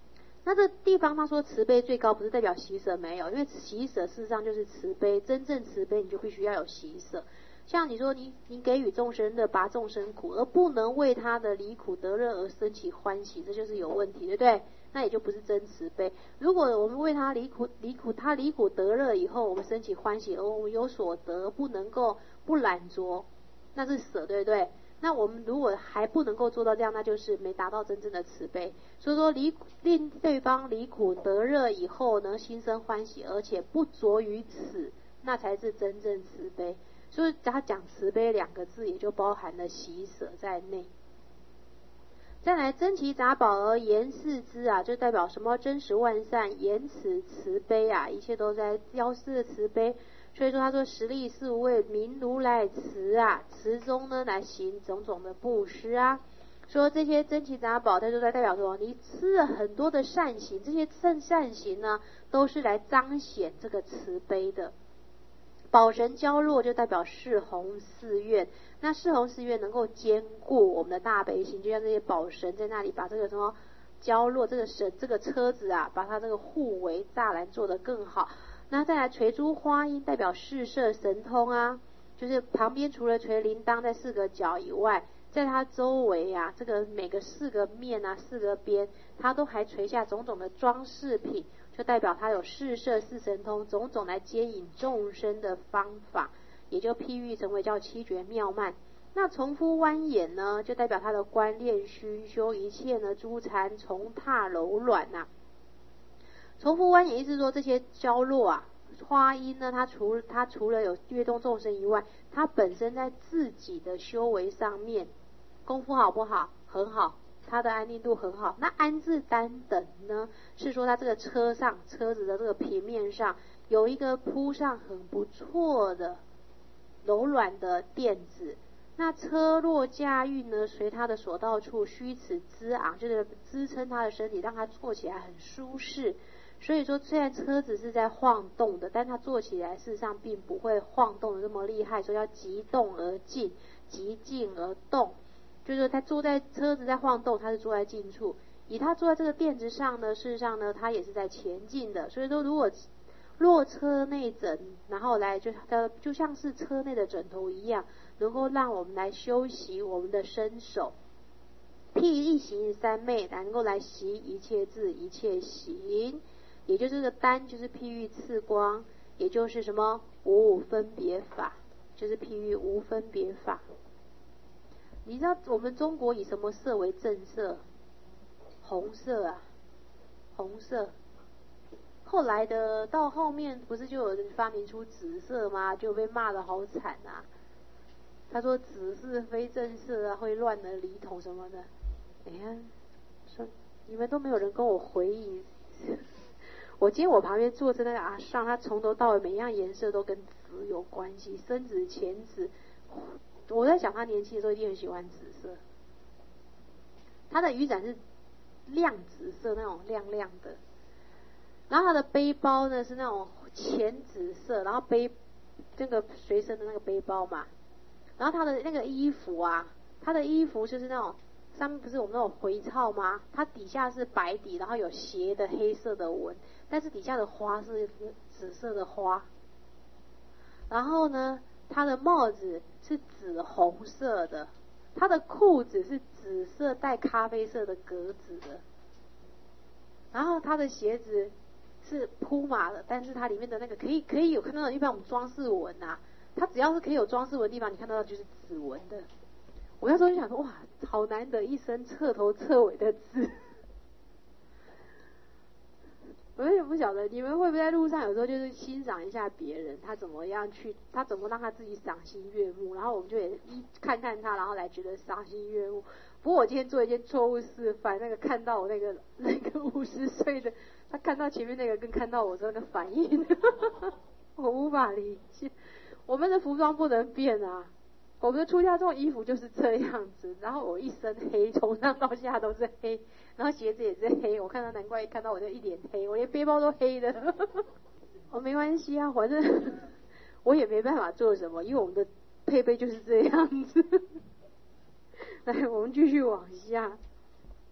那这地方他说慈悲最高，不是代表喜舍没有，因为喜舍事实上就是慈悲，真正慈悲你就必须要有喜舍。像你说你你给予众生的拔众生苦，而不能为他的离苦得乐而生起欢喜，这就是有问题，对不对？那也就不是真慈悲。如果我们为他离苦离苦他离苦得乐以后，我们生起欢喜，而我们有所得，不能够不懒着，那是舍，对不对？那我们如果还不能够做到这样，那就是没达到真正的慈悲。所以说离令对方离苦得乐以后呢，心生欢喜，而且不着于此，那才是真正慈悲。所以他讲慈悲两个字，也就包含了喜舍在内。再来珍奇杂宝而言视之啊，就代表什么？真实万善，言辞慈悲啊，一切都在标示慈悲。所以说他说十力是无畏，名如来慈啊，慈中呢来行种种的布施啊。说这些珍奇杂宝，它就在代表说你吃了很多的善行，这些善善行呢都是来彰显这个慈悲的。宝神交落就代表四弘誓愿，那四弘誓愿能够兼顾我们的大悲心，就像这些宝神在那里把这个什么交落这个神这个车子啊，把它这个护围栅栏做得更好。那再来垂珠花音代表四摄神通啊，就是旁边除了垂铃铛在四个角以外，在它周围啊，这个每个四个面啊四个边，它都还垂下种种的装饰品，就代表它有四摄四神通，种种来接引众生的方法，也就譬喻成为叫七绝妙曼。那重复弯眼呢，就代表它的观练熏修，一切呢诸禅从踏柔软呐、啊。重复弯眼意思说这些交落啊花音呢，它除它除了有悦动众生以外，它本身在自己的修为上面功夫好不好？很好，它的安定度很好。那安置单等呢，是说它这个车上车子的这个平面上有一个铺上很不错的柔软的垫子。那车若驾驭呢，随它的所到处虚此之昂，就是支撑它的身体，让它坐起来很舒适。所以说虽然车子是在晃动的，但它坐起来事实上并不会晃动的这么厉害，所以要急动而静，急静而动，就是他坐在车子在晃动，他是坐在近处。以他坐在这个垫子上呢，事实上呢他也是在前进的。所以说如果落车内枕，然后来就就像是车内的枕头一样，能够让我们来修习我们的身手。譬一行三昧，能够来习一切智一切行，也就是这个单就是譬喻次光，也就是什么无五分别法，就是譬喻无分别法。你知道我们中国以什么色为正色？红色啊，红色。后来的到后面不是就有人发明出紫色吗？就被骂得好惨啊！他说紫是非正色啊，会乱了理统什么的。哎呀，说你们都没有人跟我回应。我今天我旁边坐着那个阿尚，他从头到尾每样颜色都跟紫有关系，深紫、浅紫。我在想他年轻的时候一定很喜欢紫色。他的雨伞是亮紫色那种亮亮的，然后他的背包呢是那种浅紫色，然后背这个随身的那个背包嘛，然后他的那个衣服啊，他的衣服就是那种上面不是我们那种回鞘吗？它底下是白底，然后有斜的黑色的纹，但是底下的花是紫色的花。然后呢，他的帽子是紫红色的，他的裤子是紫色带咖啡色的格子的，然后他的鞋子是铺马的，但是它里面的那个可以可以有看到一般我们装饰纹啊，它只要是可以有装饰纹的地方，你看到的就是紫纹的。我那时候就想说，哇，好难得一身彻头彻尾的紫。我也不晓得你们会不会在路上有时候就是欣赏一下别人他怎么样去，他怎么让他自己赏心悦目，然后我们就也一看看他，然后来觉得赏心悦目。不过我今天做一件错误示范，那个看到我那个那个五十岁的，他看到前面那个跟看到我这个反应，我无法理解。我们的服装不能变啊。我们的出家众衣服就是这样子，然后我一身黑，从上到下都是黑，然后鞋子也是黑，我看到难怪一看到我就一脸黑，我连背包都黑的。我、哦、没关系啊，反正我也没办法做什么，因为我们的配备就是这样子。来，我们继续往下。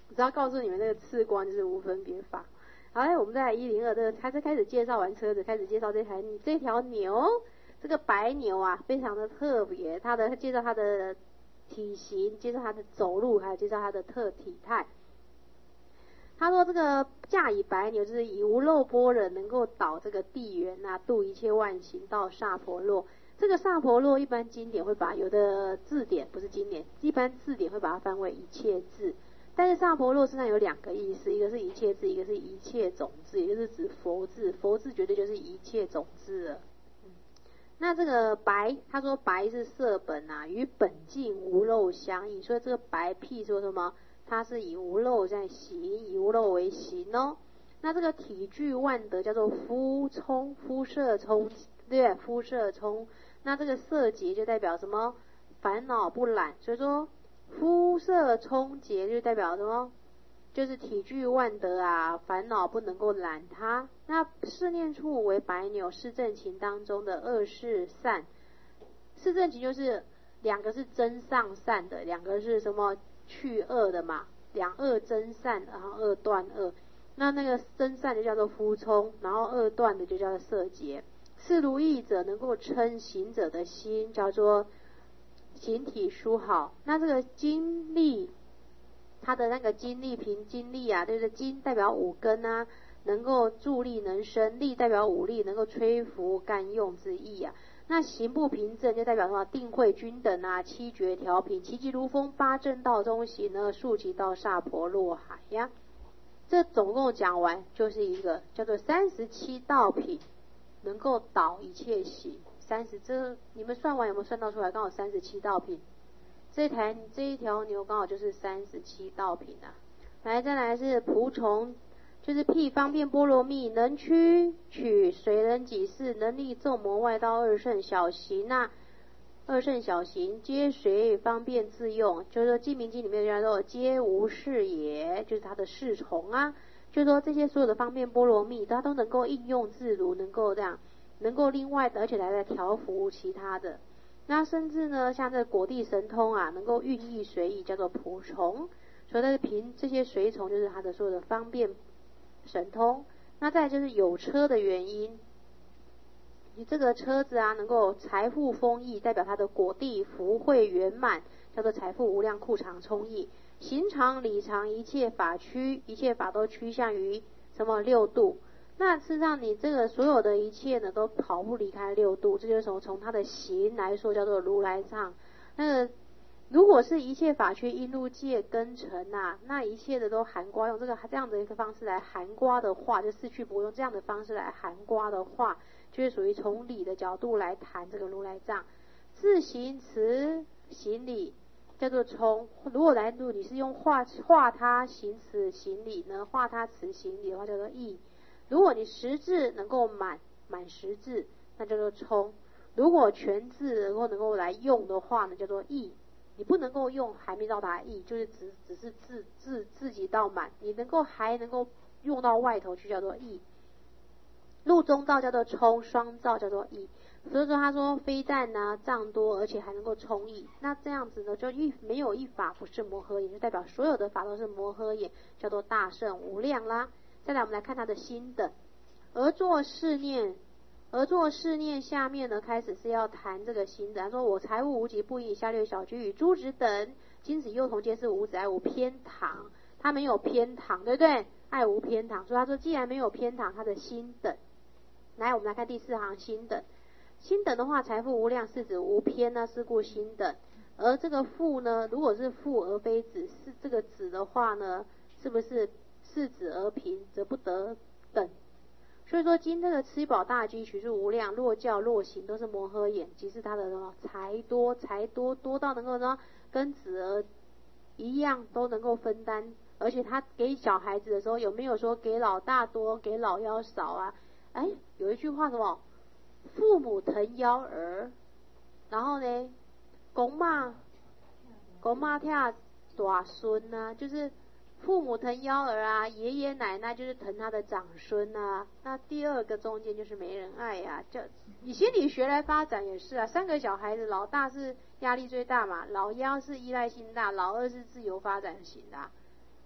我只要告诉你们那个次光就是无分别法。好，我们再来一零二，这个开始开始介绍完车子，开始介绍这台这条牛，这个白牛啊，非常的特别，它的介绍它的体型，介绍它的走路，还有介绍它的特体态。他说这个驾以白牛，就是以无漏般若能够导这个地缘啊，度一切万行到萨婆洛。这个萨婆洛一般经典会把有的字典不是经典，一般字典会把它翻为一切智。但是萨婆洛身上有两个意思，一个是一切智，一个是一切种子，也就是指佛智。佛智绝对就是一切种子了。嗯、那这个白，他说白是色本啊，与本净无漏相应，所以这个白譬说什么？它是以无漏在行，以无漏为行哦。那这个体具万德叫做肤冲，肤色冲，对不对？肤色冲。那这个色洁就代表什么？烦恼不染，所以说。肤色冲洁就代表什么？就是体具万德啊，烦恼不能够染它。那四念处为白牛，四正勤当中的二是善。四正勤就是两个是真上善的，两个是什么去恶的嘛？两恶真善，然后二断恶。那那个真善的叫做肤冲，然后二断的就叫做色洁。是如意者能够称行者的心，叫做形体殊好。那这个精力，它的那个精力凭精力啊，对不对？精代表五根啊，能够助力能生；力代表五力，能够吹拂干用之意啊。那行不平正就代表什么？定慧均等啊，七觉调频，其疾如风，八正道中行呢，速其到萨婆若海呀。这总共讲完就是一个叫做三十七道品，能够导一切行。三十，这你们算完有没有算到出来？刚好三十七道品，这台这一条牛刚好就是三十七道品啊。来，再来是仆从，就是譬方便波罗蜜，能驱取随人己事，能力众魔外道二圣小行啊，二圣小行皆随方便自用，就是说《净明经》里面叫做皆无事也，就是它的侍从啊，就是说这些所有的方便波罗蜜，它都能够应用自如，能够这样。能够另外的，而且来来调伏其他的。那甚至呢，像这果地神通啊，能够运意随意，叫做仆从。所以它是凭这些随从，就是它的所有的方便神通。那再来就是有车的原因，你这个车子啊，能够财富丰溢，代表它的果地福慧圆满，叫做财富无量库藏充溢。行常理常一切法趋，一切法都趋向于什么六度。那事实上，你这个所有的一切呢，都跑不离开六度。这就是从从它的行来说，叫做如来藏。那个如果是一切法趋因入界根尘啊，那一切的都含刮，用这个这样的一个方式来含刮的话，就四去不用这样的方式来含刮的话，就是属于从理的角度来谈这个如来藏。自行持行理叫做从，如果来如你是用画画他行持行理呢，画他持行理的话叫做义。如果你十字能够满满十字，那叫做冲；如果全字能够能够来用的话呢，叫做义。你不能够用还没到达义，就是只只是自自自己到满，你能够还能够用到外头去，叫做义。入中道叫做冲，双造叫做义。所以说他说非但呢藏多，而且还能够充义。那这样子呢，就一没有一法不是摩诃也，就代表所有的法都是摩诃也，叫做大圣无量啦。再来我们来看他的心等，而作是念，而作是念下面呢开始是要谈这个心等。他说我财物无极，不以下略小居与诸子等，今此幼童皆是无子，爱无偏袒，他没有偏袒，对不对？爱无偏袒，所以他说既然没有偏袒，他的心等。来，我们来看第四行心等。心等的话，财富无量是指无偏呢，是故心等。而这个富呢，如果是富而非子，是这个子的话呢，是不是是子而贫，则不得等。所以说今这个吃饱大饥，取数无量，若教若行，都是摩诃眼，即是他的什么财多，财多多到能够呢跟子儿一样都能够分担。而且他给小孩子的时候，有没有说给老大多，给老幺少啊？哎，有一句话什么？父母疼夭儿，然后呢，公妈公妈跳大孙啊，就是父母疼夭儿啊，爷爷奶奶就是疼他的长孙啊。那第二个中间就是没人爱呀、啊，就以心理学来发展也是啊。三个小孩子，老大是压力最大嘛，老幺是依赖性大，老二是自由发展型的、啊。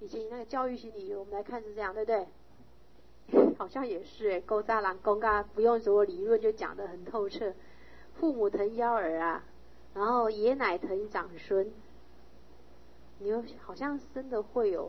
以前那个教育心理学我们来看是这样，对不对？好像也是诶，勾扎郎公嘎不用什么理论就讲得很透彻。父母疼幺儿啊，然后爷奶疼长孙，你又好像真的会有。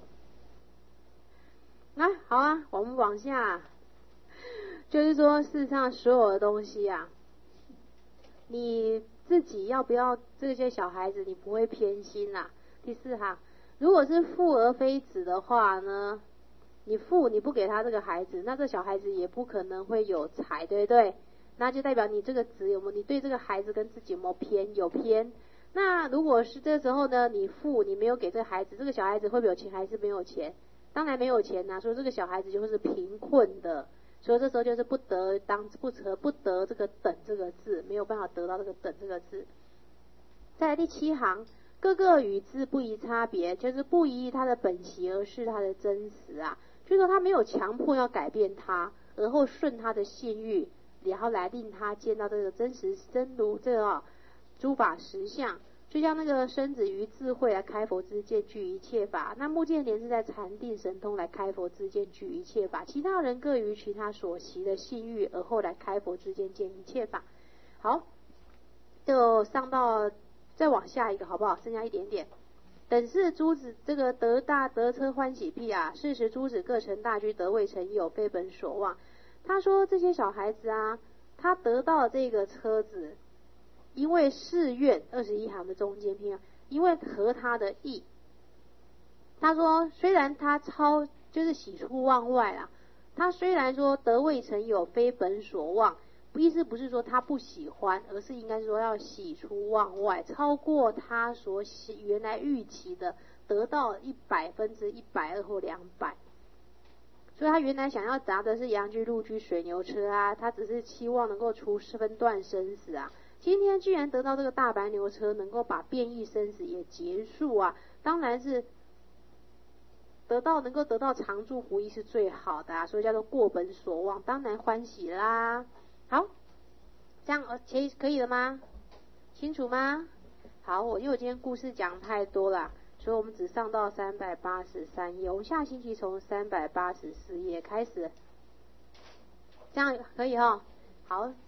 啊，好啊，我们往下，就是说事实上所有的东西啊，你自己要不要这些小孩子你不会偏心啦、啊。第四行，如果是父而非子的话呢，你父你不给他这个孩子，那这小孩子也不可能会有财，对不对？那就代表你这个子有没有，你对这个孩子跟自己有没有偏？有偏。那如果是这时候呢，你父你没有给这个孩子，这个小孩子会不会有钱还是没有钱？当然没有钱呐、啊，所以这个小孩子就是贫困的，所以这时候就是不得当不得不得这个等这个字，没有办法得到这个等这个字。再来第七行。各个与之不宜差别，就是不宜他的本习而是他的真实啊，就是说他没有强迫要改变他，而后顺他的性欲，然后来令他见到这个真实真如这个、啊、诸法实相。就像那个生子于智慧来开佛之见具一切法，那目犍连是在禅定神通来开佛之见具一切法，其他人各于其他所习的性欲，而后来开佛之见见一切法。好，就上到。再往下一个好不好？剩下一点点。等是诸子这个得大得车欢喜辟啊，是时诸子各成大居，得未成有，非本所望。他说这些小孩子啊，他得到这个车子，因为誓愿二十一行的中间篇，因为合他的意。他说虽然他超就是喜出望外啊，他虽然说得未成有，非本所望。意思不是说他不喜欢，而是应该说要喜出望外，超过他所原来预期的，得到一百分之一百二或两百。所以他原来想要砸的是羊驹、鹿驹、水牛车啊，他只是期望能够除分段生死啊。今天居然得到这个大白牛车，能够把变异生死也结束啊，当然是得到能够得到常住不易是最好的啊，所以叫做过本所望，当然欢喜啦。好，这样呃，可以可以了吗？清楚吗？好，我因为我今天故事讲太多了，所以我们只上到三百八十三页，我们下星期从三百八十四页开始，这样可以哈。好。